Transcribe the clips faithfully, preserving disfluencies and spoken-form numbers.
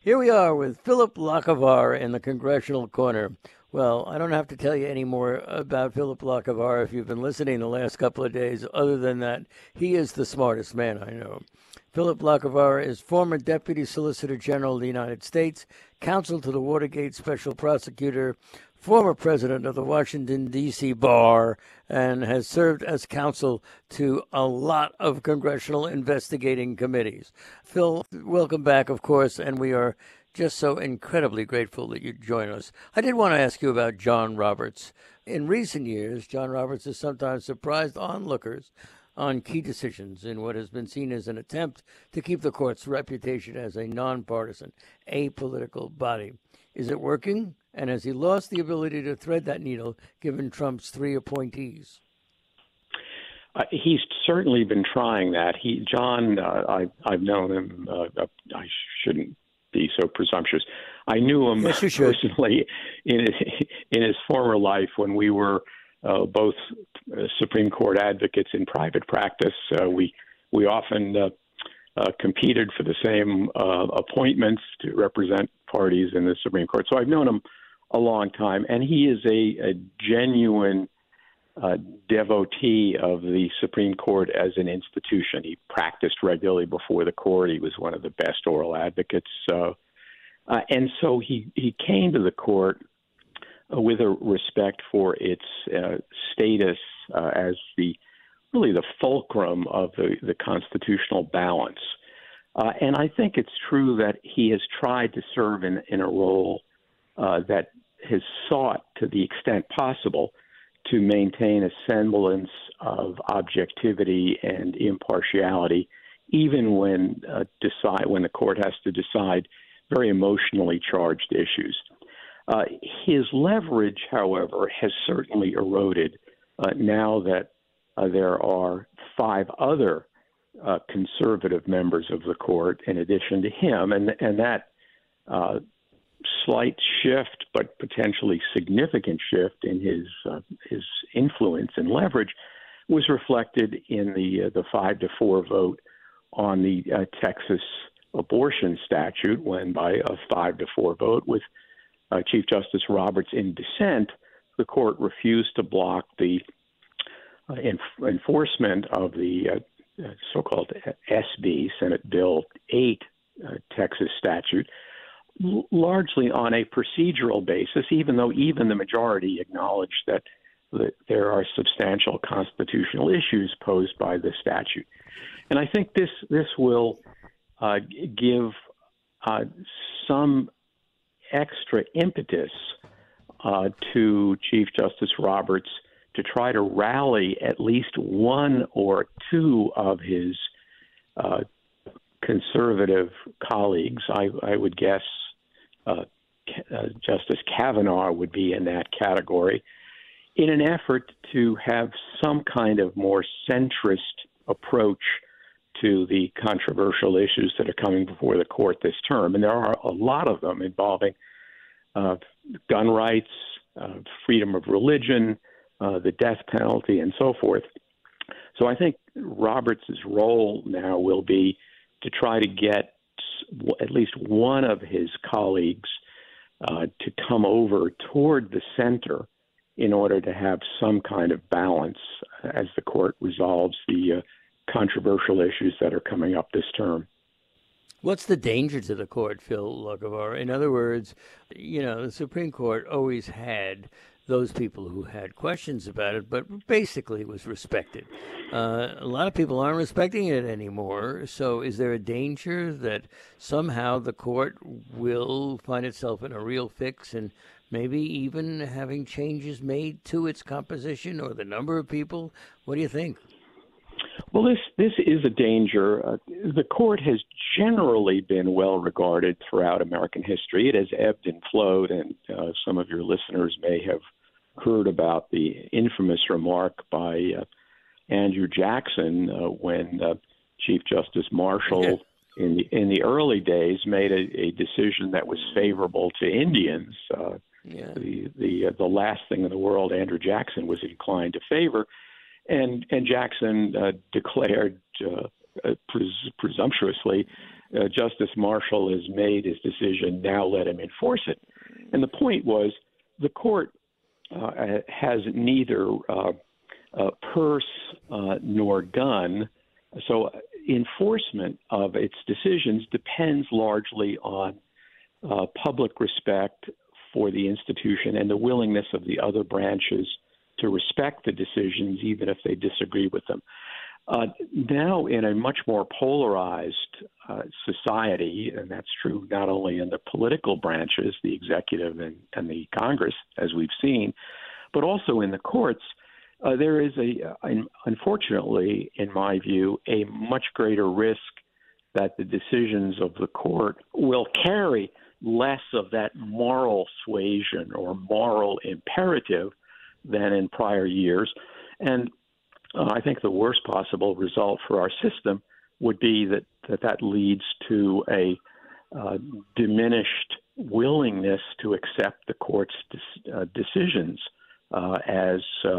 Here we are with Philip Lacavara in the Congressional Corner. Well, I don't have to tell you any more about Philip Lacavara if you've been listening the last couple of days. Other than that, he is the smartest man I know. Philip Lacavara is former Deputy Solicitor General of the United States, counsel to the Watergate Special Prosecutor, former president of the Washington, D C Bar, and has served as counsel to a lot of congressional investigating committees. Phil, welcome back, of course, and we are just so incredibly grateful that you join us. I did want to ask you about John Roberts. In recent years, John Roberts has sometimes surprised onlookers on key decisions in what has been seen as an attempt to keep the court's reputation as a nonpartisan, apolitical body. Is it working? And has he lost the ability to thread that needle given Trump's three appointees? Uh, he's certainly been trying that. He, John, uh, I, I've known him. Uh, I shouldn't be so presumptuous. I knew him yes, personally in his, in his former life when we were uh, both uh, Supreme Court advocates in private practice. Uh, we we often uh, uh, competed for the same uh, appointments to represent parties in the Supreme Court. So I've known him a long time, and he is a, a genuine uh, devotee of the Supreme Court as an institution. He practiced regularly before the court. He was one of the best oral advocates. Uh, uh, and so he, he came to the court uh, with a respect for its uh, status uh, as the really the fulcrum of the, the constitutional balance. Uh, and I think it's true that he has tried to serve in, in a role uh, that has sought, to the extent possible, to maintain a semblance of objectivity and impartiality, even when uh, decide when the court has to decide very emotionally charged issues. Uh, his leverage, however, has certainly eroded uh, now that uh, there are five other uh, conservative members of the court in addition to him, and and that uh, slight shift, but potentially significant shift in his uh, his influence and leverage was reflected in the uh, the five to four vote on the uh, Texas abortion statute, when by a five to four vote with uh, Chief Justice Roberts in dissent, the court refused to block the uh, enf- enforcement of the uh, uh, so-called S B, Senate Bill eight uh, Texas statute, largely on a procedural basis, even though even the majority acknowledged that, that there are substantial constitutional issues posed by the statute. And I think this this will uh, give uh, some extra impetus uh, to Chief Justice Roberts to try to rally at least one or two of his uh, conservative colleagues. I, I would guess Uh, uh, Justice Kavanaugh would be in that category, in an effort to have some kind of more centrist approach to the controversial issues that are coming before the court this term. And there are a lot of them involving uh, gun rights, uh, freedom of religion, uh, the death penalty, and so forth. So I think Roberts' role now will be to try to get at least one of his colleagues uh, to come over toward the center in order to have some kind of balance as the court resolves the uh, controversial issues that are coming up this term. What's the danger to the court, Phil Lacavara? In other words, you know, the Supreme Court always had those people who had questions about it, but basically it was respected. Uh, a lot of people aren't respecting it anymore. So is there a danger that somehow the court will find itself in a real fix and maybe even having changes made to its composition or the number of people? What do you think? Well, this this is a danger. Uh, the court has generally been well regarded throughout American history. It has ebbed and flowed, and uh, some of your listeners may have heard about the infamous remark by uh, Andrew Jackson uh, when uh, Chief Justice Marshall, yeah. in the in the early days, made a, a decision that was favorable to Indians. Uh, yeah. The the uh, the last thing in the world Andrew Jackson was inclined to favor. And and Jackson uh, declared uh, uh, pres- presumptuously uh, Justice Marshall has made his decision. Now let him enforce it. And the point was the court uh, has neither uh, uh, purse uh, nor gun. So enforcement of its decisions depends largely on uh, public respect for the institution and the willingness of the other branches to respect the decisions, even if they disagree with them. Uh, now, in a much more polarized uh, society, and that's true not only in the political branches, the executive and, and the Congress, as we've seen, but also in the courts, uh, there is a, unfortunately, in my view, a much greater risk that the decisions of the court will carry less of that moral suasion or moral imperative than in prior years. And uh, I think the worst possible result for our system would be that that, that leads to a uh, diminished willingness to accept the court's de- uh, decisions uh, as uh,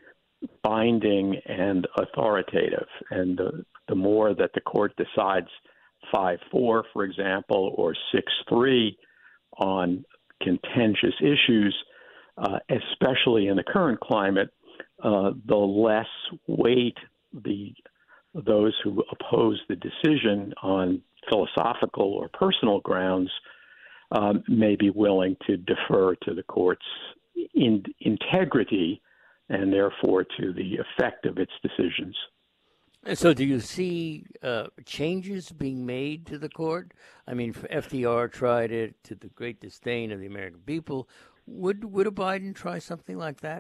binding and authoritative. And uh, the more that the court decides five four, for example, or six three on contentious issues, uh, especially in the current climate, uh, the less weight the those who oppose the decision on philosophical or personal grounds um, may be willing to defer to the court's in, integrity and therefore to the effect of its decisions. So do you see uh, changes being made to the court? I mean, F D R tried it to the great disdain of the American people. Would would a Biden try something like that?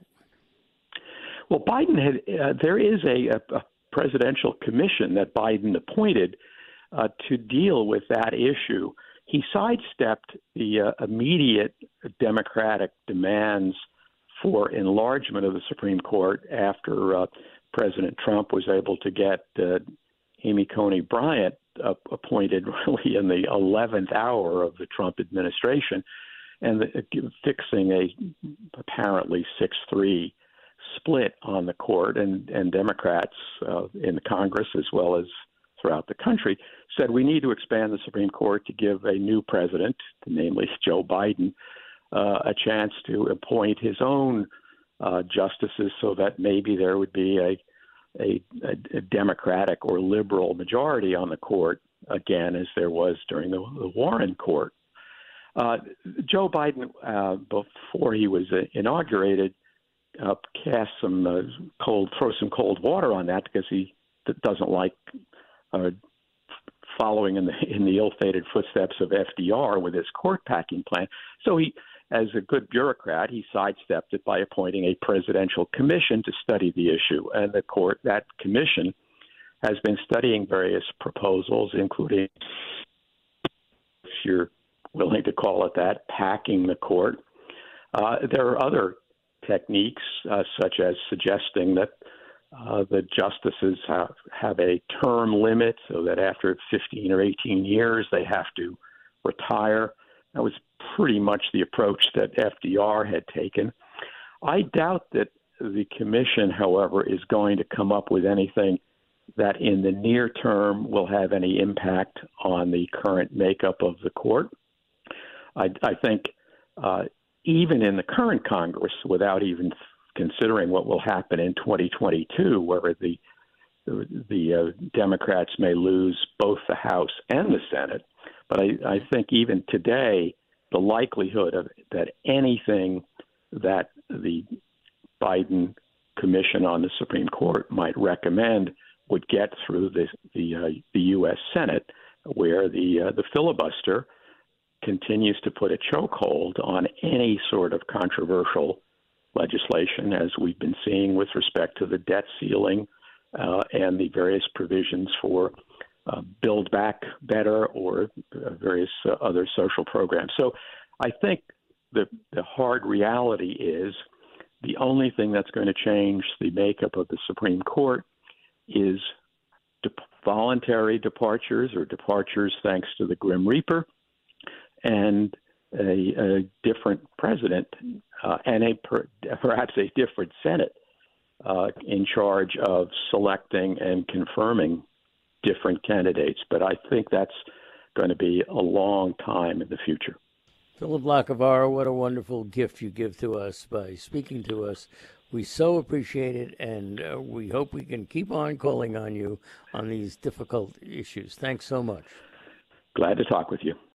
Well, Biden had uh, there is a, a, a presidential commission that Biden appointed uh, to deal with that issue. He sidestepped the uh, immediate Democratic demands for enlargement of the Supreme Court after uh, President Trump was able to get uh, Amy Coney Bryant uh, appointed really in the eleventh hour of the Trump administration, and the, uh, fixing a apparently six three split on the court. And, and Democrats uh, in the Congress, as well as throughout the country, said we need to expand the Supreme Court to give a new president, namely Joe Biden, uh, a chance to appoint his own Uh, justices, so that maybe there would be a, a, a Democratic or liberal majority on the court again, as there was during the, the Warren court. Uh, Joe Biden, uh, before he was uh, inaugurated, uh, cast some uh, cold, throw some cold water on that because he doesn't like uh, following in the in the ill-fated footsteps of F D R with his court packing plan. So he. As a good bureaucrat, he sidestepped it by appointing a presidential commission to study the issue. And the court, that commission, has been studying various proposals, including, if you're willing to call it that, packing the court. Uh, there are other techniques, uh, such as suggesting that uh, the justices have, have a term limit so that after fifteen or eighteen years they have to retire. That was pretty much the approach that F D R had taken. I doubt that the commission, however, is going to come up with anything that in the near term will have any impact on the current makeup of the court. I, I think uh, even in the current Congress, without even considering what will happen in twenty twenty-two, where the the, the uh, Democrats may lose both the House and the Senate, but I, I think even today, the likelihood of that anything that the Biden Commission on the Supreme Court might recommend would get through the the, uh, the U S Senate, where the uh, the filibuster continues to put a chokehold on any sort of controversial legislation, as we've been seeing with respect to the debt ceiling uh, and the various provisions for Uh, build back better or uh, various uh, other social programs. So I think the, the hard reality is the only thing that's going to change the makeup of the Supreme Court is de- voluntary departures or departures thanks to the Grim Reaper and a, a different president uh, and a per- perhaps a different Senate uh, in charge of selecting and confirming different candidates. But I think that's going to be a long time in the future. Philip Lacavara, what a wonderful gift you give to us by speaking to us. We so appreciate it, and uh, we hope we can keep on calling on you on these difficult issues. Thanks so much. Glad to talk with you.